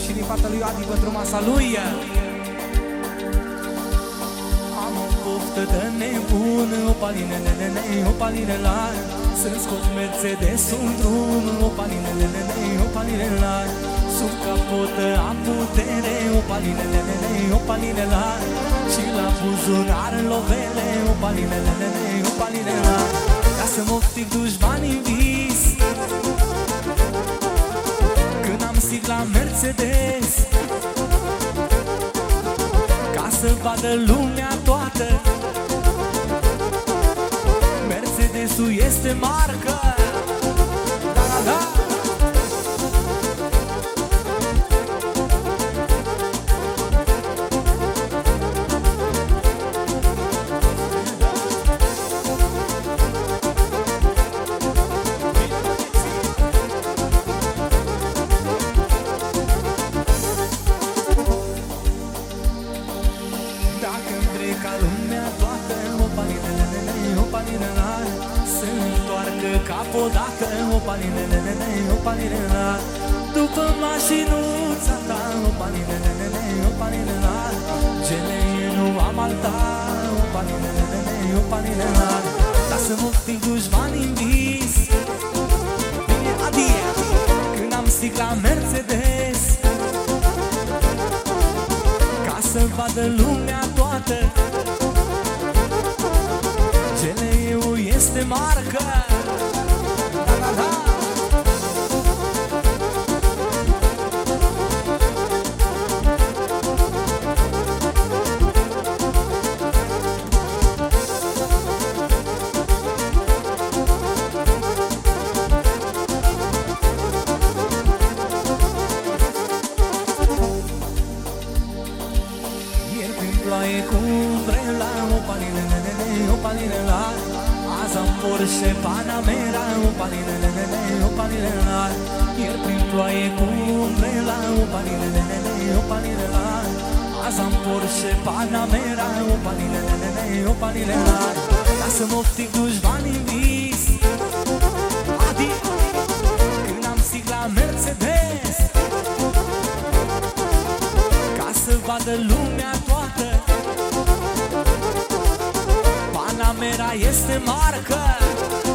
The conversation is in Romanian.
Și din partea lui Adi pentru masa lui. Am o poftă de nebun, o palină, o palină la. Să-mi scot Mercedes-ul în drum, o palină, o palină la. Sub capotă am putere, o palină, o palină la. Și la buzunar lovele, o palină, o palină la. Ca să mă optic dușmani în vis, când am sigla Mercedes, ca să vadă lumea toată, Mercedes-ul este marcă. Da, da, da. Odată, o palină, o palină la. După mașinuța ta, o palină, o palină la. Gele nu am alta, o palină, o palină la. Lasă-mă optic dușmani în vis. Bine, adie, când am sigla Mercedes, ca să vadă lumea toată, GLE-ul este marcă. Porsche Panamera, o palină, o palină la. Ieri prin ploaie cu umbrela, o palină, o palină la. Azi am Porsche Panamera, o palină, o palină la. Lasă-mă optic dușmani în vis. Adi, când am sigla Mercedes, ca să vadă lumea toată, Panamera este marcă.